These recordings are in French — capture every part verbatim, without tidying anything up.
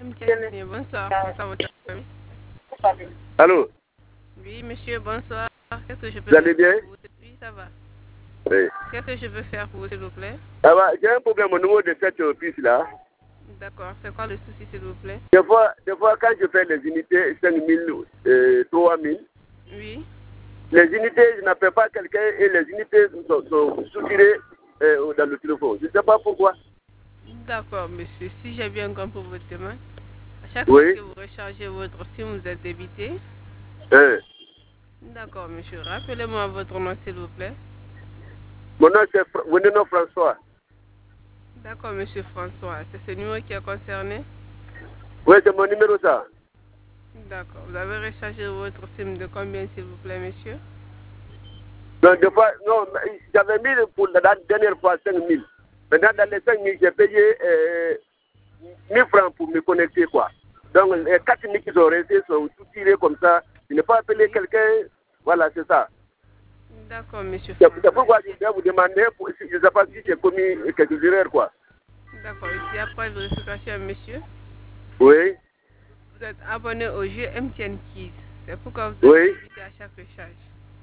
Mtiani, bonsoir. C'est ça votre service? Allô? Oui, monsieur, bonsoir. Qu'est-ce que je peux Vous allez faire bien? pour vous? Oui, ça va. Oui. Qu'est-ce que je peux faire pour vous, s'il vous plaît? Ah bah, j'ai un problème au niveau de cette piste là. D'accord. C'est quoi le souci, s'il vous plaît? Des fois, des fois, quand je fais les unités cinq mille, euh, trois mille, Oui. les unités, je n'appelle pas quelqu'un et les unités sont, sont soutirées euh, dans le téléphone. Je ne sais pas pourquoi. D'accord, monsieur. Si j'ai bien compris votre demande, à chaque fois Oui. que vous rechargez votre SIM, vous êtes débité. Hein. D'accord, monsieur. Rappelez-moi votre nom, s'il vous plaît. Mon nom c'est Fra- mon nom François. D'accord, monsieur François. C'est ce numéro qui est concerné? Oui, c'est mon numéro ça. D'accord. Vous avez rechargé votre SIM de combien, s'il vous plaît, monsieur? Donc, des fois, non, j'avais mis pour la dernière fois cinq mille. Maintenant, dans les cinq mille, j'ai payé euh, mille francs pour me connecter, quoi. Donc, les quatre mille qui sont restés sont tout tirés comme ça. Je n'ai pas appelé quelqu'un. Voilà, c'est ça. D'accord, monsieur C'est François. c'est pourquoi je vais vous demander, pour, si- je ne sais pas si j'ai commis quelques erreurs, quoi. D'accord. Ici, après vérification, monsieur, Oui, vous êtes abonné au jeu M T N Keys. C'est pourquoi vous êtes oui, débité à chaque recharge.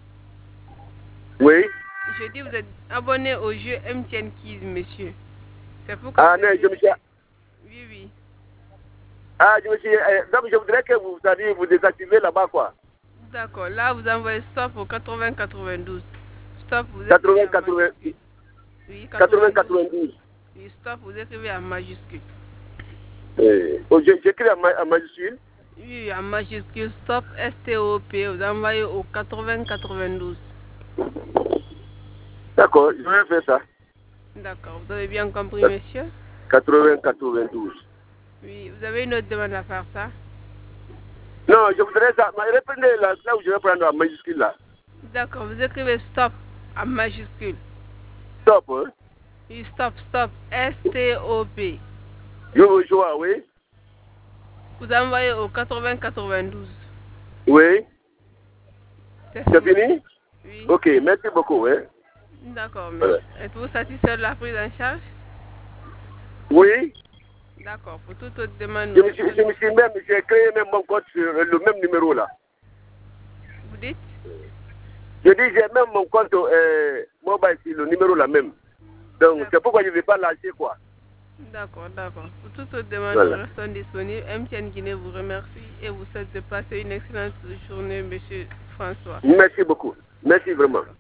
oui. Je dis vous êtes abonné au jeu M T N Keys, monsieur. C'est pourquoi Ah vous non, êtes je me suis... débité. Oui, oui. Ah, je me suis... euh, donc, je voudrais que vous, c'est-à-dire, vous désactivez là-bas, quoi. D'accord. Là, vous envoyez stop au quatre-vingts quatre-vingt-douze. Stop, vous écrivez quatre-vingts, en quatre-vingts, majuscule. Oui, quatre-vingts, quatre-vingt-douze. quatre-vingt-douze. Oui, stop, vous écrivez en majuscule. Euh, oh, j'ai- J'écris en, ma- en majuscule. Oui, oui, en majuscule, stop, S T O P. Vous envoyez au quatre-vingts quatre-vingt-douze. D'accord, je vais faire ça. D'accord. Vous avez bien compris, monsieur? quatre-vingts, quatre-vingt-douze. Oui, vous avez une autre demande à faire, ça? Non, je voudrais ça. Mais reprenez là, là où je vais prendre en majuscule là. D'accord, vous écrivez stop en majuscule. Stop, hein. Oui, stop, stop, S T O P. Je veux jouer, oui. Vous envoyez au quatre-vingts quatre-vingt-douze. Oui. C'est C'est fini? fini? Oui. Ok, merci beaucoup, hein. D'accord, Voilà. monsieur. Êtes-vous satisfait de la prise en charge? Oui. D'accord, pour toute autre demande, Je nous me suis, restons je me suis disponibles. même, j'ai créé même mon compte sur le même numéro là. Vous dites? Je dis, j'ai même mon compte euh, mobile sur le numéro là même. Donc, c'est pourquoi je ne vais pas lâcher, quoi. D'accord, d'accord. Pour toute autre demande, nous Voilà. restons disponibles. M T N Guinée vous remercie et vous souhaite de passer une excellente journée, monsieur François. Merci beaucoup. Merci vraiment. D'accord.